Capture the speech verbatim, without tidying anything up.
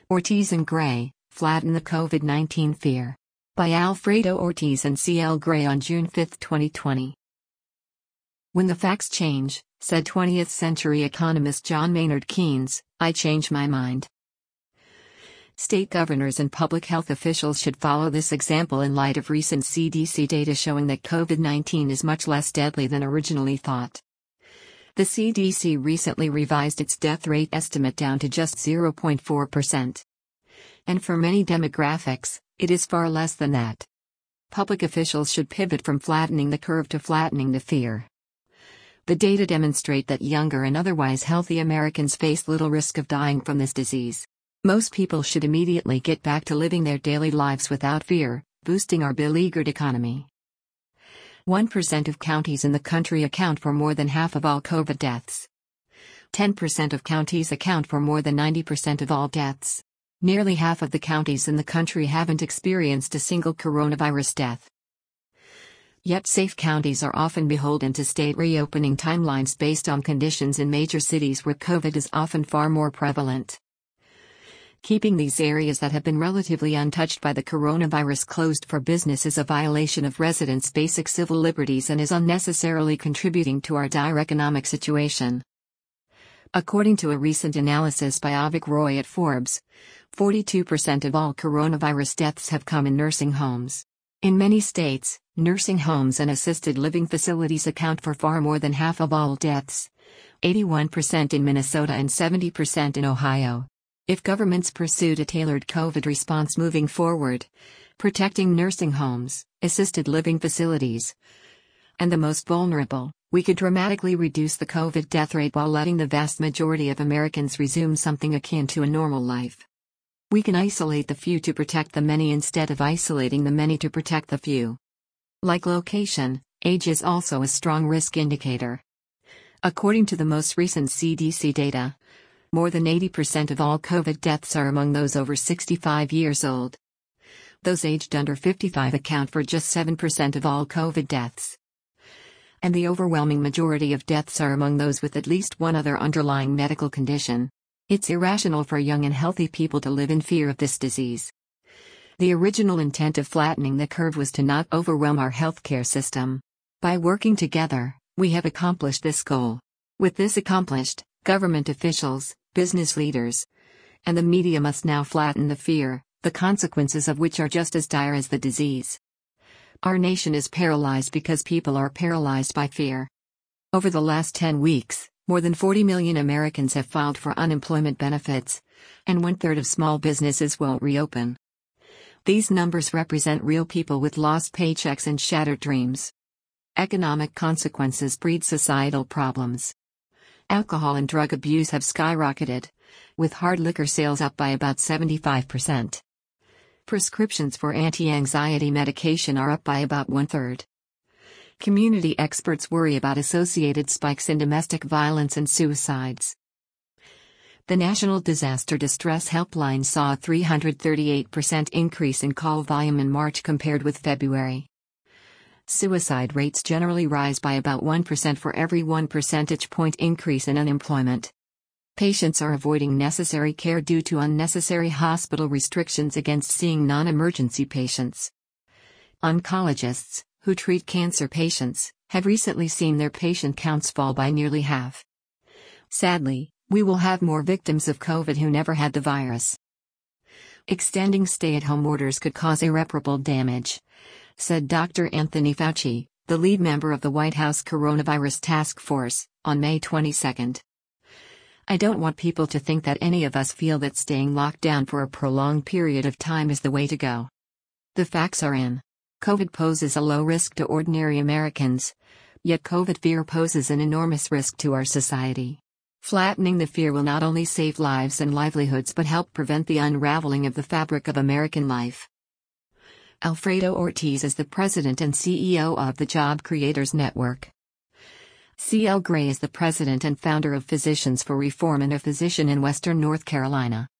Ortiz and Gray, Flatten the COVID nineteen Fear. By Alfredo Ortiz and C L Gray on June fifth, twenty twenty. When the facts change, said twentieth century economist John Maynard Keynes, I change my mind. State governors and public health officials should follow this example in light of recent C D C data showing that COVID nineteen is much less deadly than originally thought. The C D C recently revised its death rate estimate down to just zero point four percent. And for many demographics, it is far less than that. Public officials should pivot from flattening the curve to flattening the fear. The data demonstrate that younger and otherwise healthy Americans face little risk of dying from this disease. Most people should immediately get back to living their daily lives without fear, boosting our beleaguered economy. one percent of counties in the country account for more than half of all COVID deaths. ten percent of counties account for more than ninety percent of all deaths. Nearly half of the counties in the country haven't experienced a single coronavirus death. Yet safe counties are often beholden to state reopening timelines based on conditions in major cities where COVID is often far more prevalent. Keeping these areas that have been relatively untouched by the coronavirus closed for business is a violation of residents' basic civil liberties and is unnecessarily contributing to our dire economic situation. According to a recent analysis by Avik Roy at Forbes, forty-two percent of all coronavirus deaths have come in nursing homes. In many states, nursing homes and assisted living facilities account for far more than half of all deaths, eighty-one percent in Minnesota and seventy percent in Ohio. If governments pursued a tailored COVID response moving forward, protecting nursing homes, assisted living facilities, and the most vulnerable, we could dramatically reduce the COVID death rate while letting the vast majority of Americans resume something akin to a normal life. We can isolate the few to protect the many instead of isolating the many to protect the few. Like location, age is also a strong risk indicator. According to the most recent C D C data, more than eighty percent of all COVID deaths are among those over sixty-five years old. Those aged under fifty-five account for just seven percent of all COVID deaths. And the overwhelming majority of deaths are among those with at least one other underlying medical condition. It's irrational for young and healthy people to live in fear of this disease. The original intent of flattening the curve was to not overwhelm our healthcare system. By working together, we have accomplished this goal. With this accomplished, government officials, business leaders, and the media must now flatten the fear, the consequences of which are just as dire as the disease. Our nation is paralyzed because people are paralyzed by fear. Over the last ten weeks, more than forty million Americans have filed for unemployment benefits, and one-third of small businesses won't reopen. These numbers represent real people with lost paychecks and shattered dreams. Economic consequences breed societal problems. Alcohol and drug abuse have skyrocketed, with hard liquor sales up by about seventy-five percent. Prescriptions for anti-anxiety medication are up by about one-third. Community experts worry about associated spikes in domestic violence and suicides. The National Disaster Distress Helpline saw a three hundred thirty-eight percent increase in call volume in March compared with February. Suicide rates generally rise by about one percent for every one percentage point increase in unemployment. Patients are avoiding necessary care due to unnecessary hospital restrictions against seeing non-emergency patients. Oncologists, who treat cancer patients, have recently seen their patient counts fall by nearly half. Sadly, we will have more victims of COVID who never had the virus. Extending stay-at-home orders could cause irreparable damage, said Doctor Anthony Fauci, the lead member of the White House Coronavirus Task Force, on May twenty-second. I don't want people to think that any of us feel that staying locked down for a prolonged period of time is the way to go. The facts are in. COVID poses a low risk to ordinary Americans, yet COVID fear poses an enormous risk to our society. Flattening the fear will not only save lives and livelihoods but help prevent the unraveling of the fabric of American life. Alfredo Ortiz is the president and C E O of the Job Creators Network. C L Gray is the president and founder of Physicians for Reform and a physician in Western North Carolina.